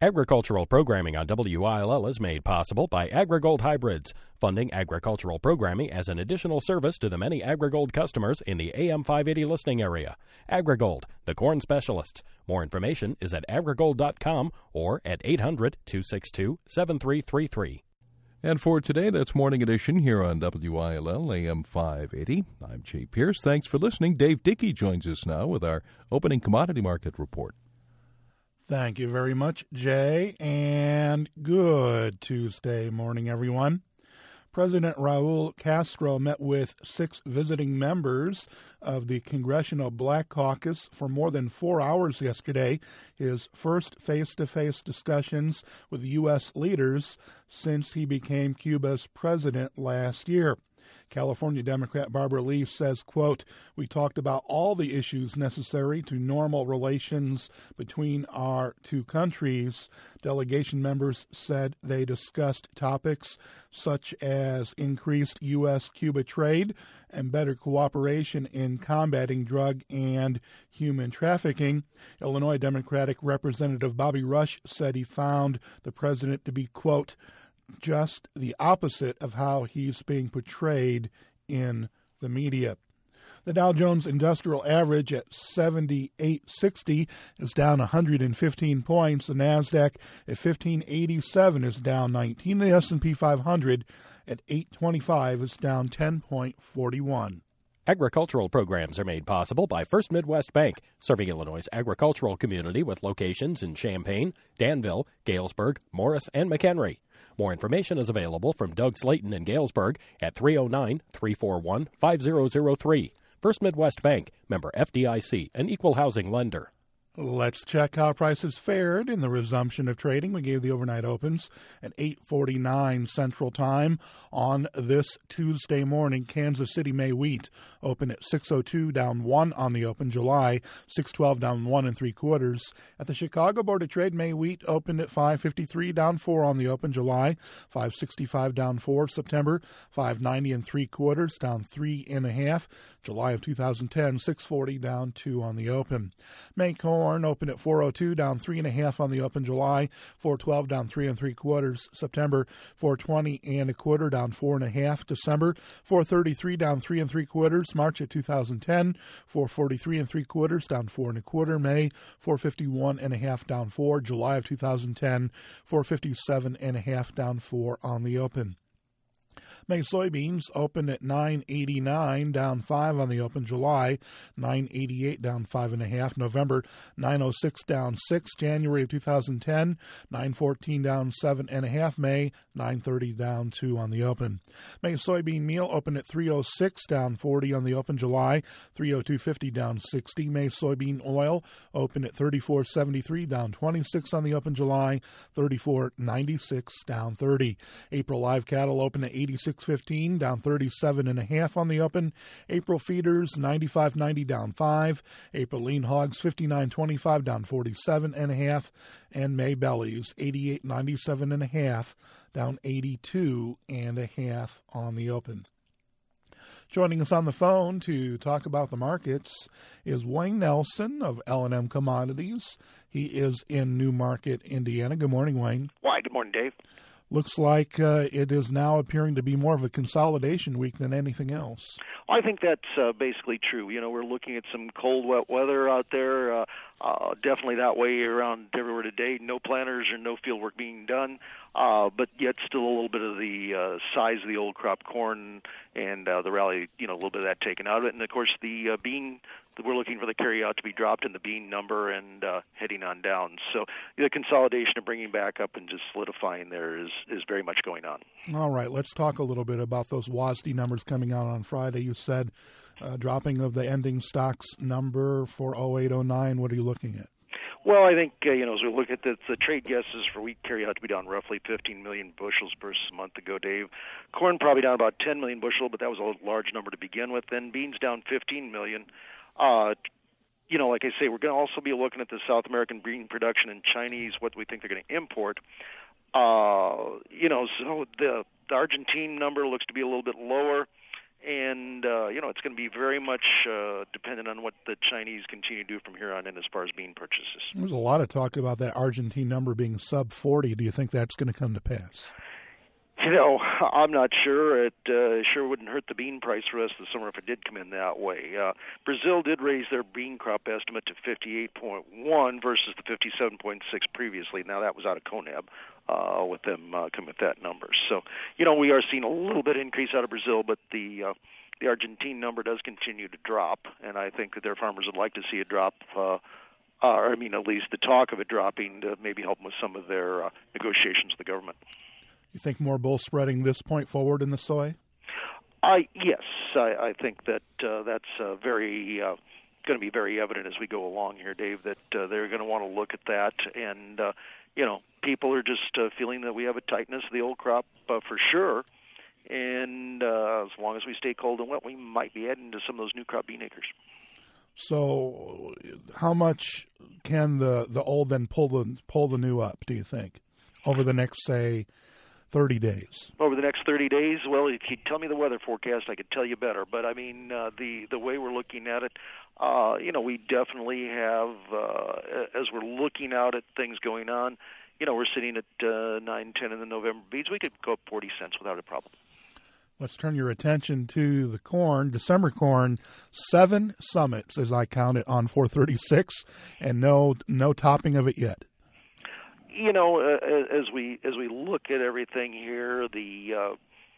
Agricultural programming on WILL is made possible by AgriGold Hybrids, funding agricultural programming as an additional service to the many AgriGold customers in the AM 580 listening area. AgriGold, the corn specialists. More information is at agrigold.com or at 800-262-7333. And for today, that's Morning Edition here on WILL AM 580. I'm Jay Pierce. Thanks for listening. Dave Dickey joins us now with our opening commodity market report. Thank you very much, Jay, and good Tuesday morning, everyone. President Raul Castro met with 6 visiting members of the Congressional Black Caucus for more than 4 hours yesterday, his first face-to-face discussions with U.S. leaders since he became Cuba's president last year. California Democrat Barbara Leaf says, quote, "We talked about all the issues necessary to normal relations between our two countries." Delegation members said they discussed topics such as increased U.S.-Cuba trade and better cooperation in combating drug and human trafficking. Illinois Democratic Representative Bobby Rush said he found the president to be, quote, just the opposite of how he's being portrayed in the media. The Dow Jones Industrial Average at 7860 is down 115 points. The NASDAQ at 1587 is down 19. The S&P 500 at 825 is down 10.41. Agricultural programs are made possible by First Midwest Bank, serving Illinois' agricultural community with locations in Champaign, Danville, Galesburg, Morris, and McHenry. More information is available from Doug Slayton in Galesburg at 309-341-5003. First Midwest Bank, member FDIC, an equal housing lender. Let's check how prices fared in the resumption of trading. We gave the overnight opens at 8:49 Central Time on this Tuesday morning. Kansas City May wheat opened at 6:02, down 1 on the open. July 6:12, down 1 3/4. At the Chicago Board of Trade, May wheat opened at 5:53, down 4 on the open. July 5:65, down 4. September 5:90 3/4, down 3 1/2. July of 2010 6:40, down 2 on the open. May corn opened at 4:02, down 3 1/2 on the open. July 4:12, down 3 3/4. September 4:20 1/4, down 4 1/2. December 4:33, down 3 3/4. March of 2010 4:43 3/4, down 4 1/4. May 4:51 1/2, down 4. July of 2010 4:57 1/2, down 4 on the open. May soybeans opened at 9.89, down 5 on the open. July 9.88, down 5 1/2. November 9.06, down 6. January of 2010 9.14, down 7 1/2. May 9.30, down 2 on the open. May soybean meal opened at 3.06, down 40 on the open. July 3.0250, down 60. May soybean oil opened at 34.73, down 26 on the open. July 34.96, down 30. April live cattle opened at 86.15, down 37 1/2 on the open. April feeders 95.90, down 5. April lean hogs 59.25, down 47 1/2, and May bellies 88.97 1/2, down 82 1/2 on the open. Joining us on the phone to talk about the markets is Wayne Nelson of L&M Commodities. He is in New Market, Indiana. Good morning, Wayne. Why, good morning, Dave. Looks like it is now appearing to be more of a consolidation week than anything else. I think that's basically true. You know, we're looking at some cold, wet weather out there, definitely that way around everywhere today. No planters or no field work being done, but yet still a little bit of the size of the old crop corn and the rally, a little bit of that taken out of it. And, of course, the bean, we're looking for the carryout to be dropped in the bean number and heading on down. So the consolidation of bringing back up and just solidifying there is very much going on. All right, let's talk a little bit about those WASDE numbers coming out on Friday. You said dropping of the ending stocks number for 0809. What are you looking at? Well, I think, as we look at the trade guesses for wheat carryout to be down roughly 15 million bushels versus a month ago, Dave. Corn probably down about 10 million bushel, but that was a large number to begin with. Then beans down 15 million. Like I say, we're going to also be looking at the South American bean production and Chinese, what we think they're going to import. So the Argentine number looks to be a little bit lower. And, it's going to be very much dependent on what the Chinese continue to do from here on in as far as bean purchases. There's a lot of talk about that Argentine number being sub 40. Do you think that's going to come to pass? I'm not sure. It sure wouldn't hurt the bean price for the rest of the summer if it did come in that way. Brazil did raise their bean crop estimate to 58.1 versus the 57.6 previously. Now, that was out of CONAB with them coming with that number. So, we are seeing a little bit increase out of Brazil, but the Argentine number does continue to drop, and I think that their farmers would like to see it drop, at least the talk of it dropping to maybe help them with some of their negotiations with the government. You think more bull spreading this point forward in the soy? Yes, I think that that's going to be very evident as we go along here, Dave, that they're going to want to look at that. And, people are just feeling that we have a tightness of the old crop for sure. And as long as we stay cold and wet, we might be heading to some of those new crop bean acres. So how much can the old then pull the new up, do you think, over the next, say, 30 days? Over the next 30 days, well, if you tell me the weather forecast, I could tell you better. But, the way we're looking at it, we definitely have, as we're looking out at things going on, we're sitting at 9.10 in the November beans. We could go up 40 cents without a problem. Let's turn your attention to the corn, December corn, 7 summits, as I count it, on 436, and no topping of it yet. As we look at everything here, the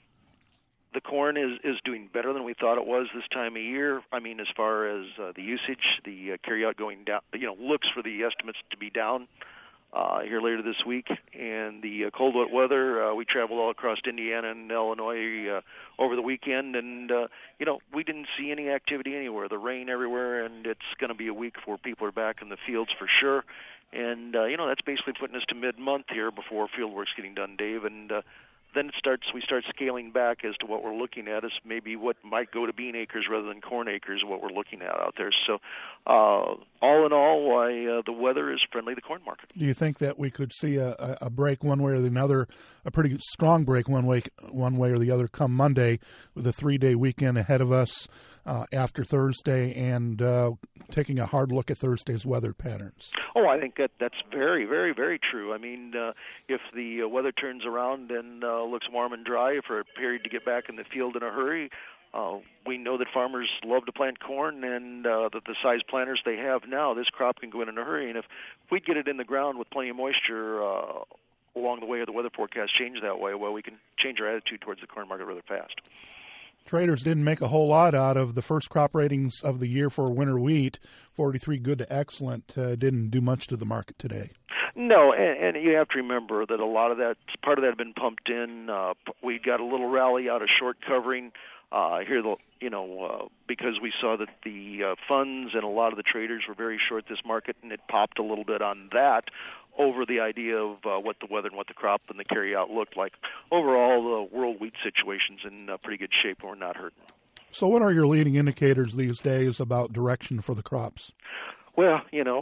corn is doing better than we thought it was this time of year. As far as the usage, the carryout going down, looks for the estimates to be down here later this week. And the cold, wet weather, we traveled all across Indiana and Illinois over the weekend, and, we didn't see any activity anywhere. The rain everywhere, and it's going to be a week before people are back in the fields for sure. And, that's basically putting us to mid-month here before field work's getting done, Dave. And then we start scaling back as to what we're looking at as maybe what might go to bean acres rather than corn acres, what we're looking at out there. So all in all, the weather is friendly to the corn market. Do you think that we could see a break one way or the other, a pretty strong break one way or the other come Monday with a 3-day weekend ahead of us after Thursday and taking a hard look at Thursday's weather patterns? Oh, I think that's very, very, very true. If the weather turns around and looks warm and dry for a period to get back in the field in a hurry, we know that farmers love to plant corn, and that the size planters they have now, this crop can go in a hurry. And if we get it in the ground with plenty of moisture along the way of the weather forecast change that way, well, we can change our attitude towards the corn market rather fast. Traders didn't make a whole lot out of the first crop ratings of the year for winter wheat. 43 good to excellent didn't do much to the market today. No, and you have to remember that a lot of that, part of that had been pumped in. We got a little rally out of short covering here, because we saw that the funds and a lot of the traders were very short this market, and it popped a little bit on that over the idea of what the weather and what the crop and the carryout looked like. Overall, the world wheat situation's in pretty good shape, and we're not hurting. So what are your leading indicators these days about direction for the crops? Well,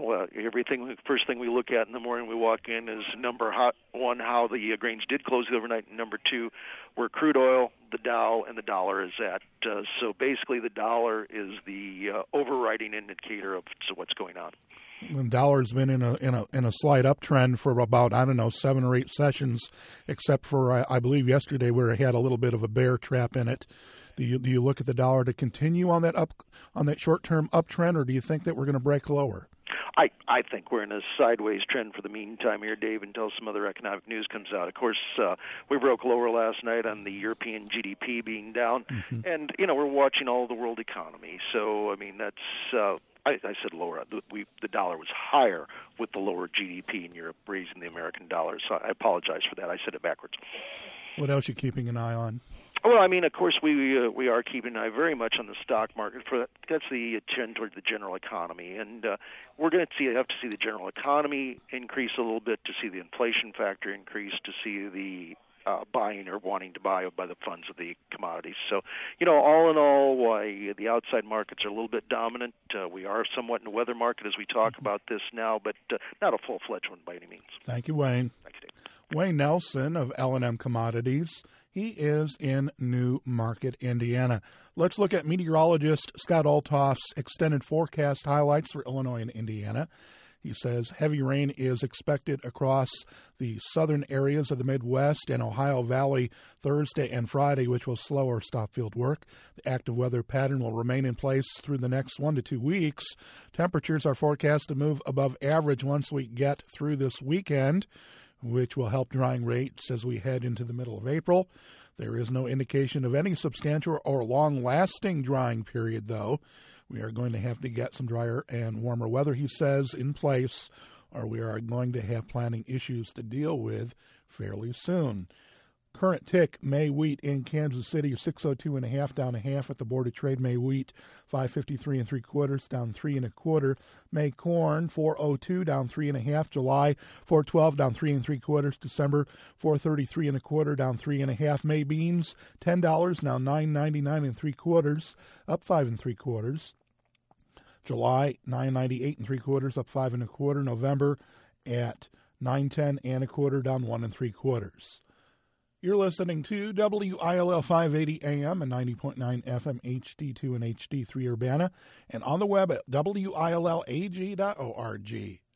first thing we look at in the morning we walk in is number one, how the grains did close the overnight, and number two, where crude oil, the Dow, and the dollar is at. So basically the dollar is the overriding indicator of what's going on. The dollar's been in a slight uptrend for about 7 or 8 sessions, except for I believe yesterday where it had a little bit of a bear trap in it. Do you look at the dollar to continue on that short-term uptrend, or do you think that we're going to break lower? I think we're in a sideways trend for the meantime here, Dave, until some other economic news comes out. Of course, we broke lower last night on the European GDP being down, and we're watching all of the world economy. So that's. I said lower. The dollar was higher with the lower GDP in Europe, raising the American dollar. So I apologize for that. I said it backwards. What else are you keeping an eye on? Well, of course, we are keeping an eye very much on the stock market. That's the trend towards the general economy, and we're going to have to see the general economy increase a little bit to see the inflation factor increase, to see the buying or wanting to buy by the funds of the commodities. So, all in all, why the outside markets are a little bit dominant. We are somewhat in a weather market as we talk about this now, but not a full-fledged one by any means. Thank you, Wayne. Thanks, Dave. Wayne Nelson of L&M Commodities. He is in New Market, Indiana. Let's look at meteorologist Scott Althoff's extended forecast highlights for Illinois and Indiana. He says heavy rain is expected across the southern areas of the Midwest and Ohio Valley Thursday and Friday, which will slow or stop field work. The active weather pattern will remain in place through the next 1 to 2 weeks. Temperatures are forecast to move above average once we get through this weekend, which will help drying rates as we head into the middle of April. There is no indication of any substantial or long-lasting drying period, though. We are going to have to get some drier and warmer weather, he says, in place, or we are going to have planning issues to deal with fairly soon. Current tick May wheat in Kansas City 602.5 down a half at the Board of Trade. May wheat 553 3/4 down 3 1/4. May corn 402 down 3 1/2. July 412 down 3 3/4. December 433 1/4 down 3 1/2. May beans $10 now 9.99 3/4 up 5 3/4. July $9.98 3/4 up 5 1/4. November at $9.10 1/4 down 1 3/4. You're listening to WILL 580 AM and 90.9 FM HD2 and HD3 Urbana, and on the web at WILLAG.org.